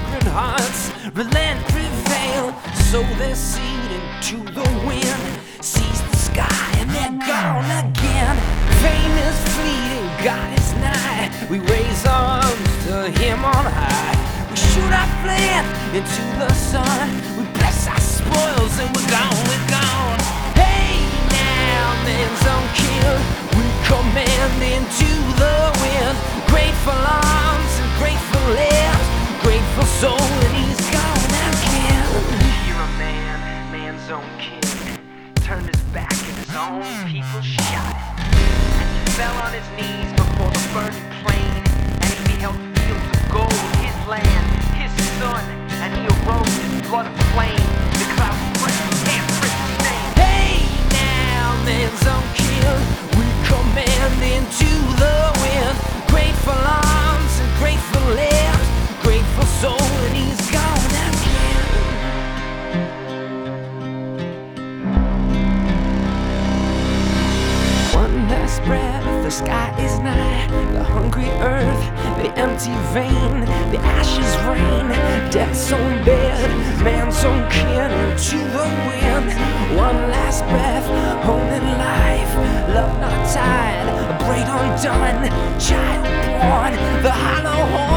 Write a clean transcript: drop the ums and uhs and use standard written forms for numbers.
sacred hearts relent, prevail, sow their seed into the wind, seize the sky and they're gone again. Fame is fleeting, God is nigh, we raise our arms to Him on high. We shoot our flame into the sun, we bless our spoils and we're gone. Hey now, man's unkilled, we command into the wind. Grateful arms and grateful lips, grateful soul, and he's gone again. You're a man, man's own king, turned his back and his own people shot him. And he fell on his knees before the burning plain, and he beheld fields of gold, his land, his son, and he arose in blood of flame. The clouds break, can't rip his name. Hey now, man's unkilled, we command into the wind. Grateful arms and grateful lips, grateful soul, and he's gone again. One last breath, the sky is nigh, the hungry earth, the empty vein, the ashes rain, death's own bed, man's own kin into the wind. One last breath, holding life, love not tied, a braid undone, child born, the hollow horn.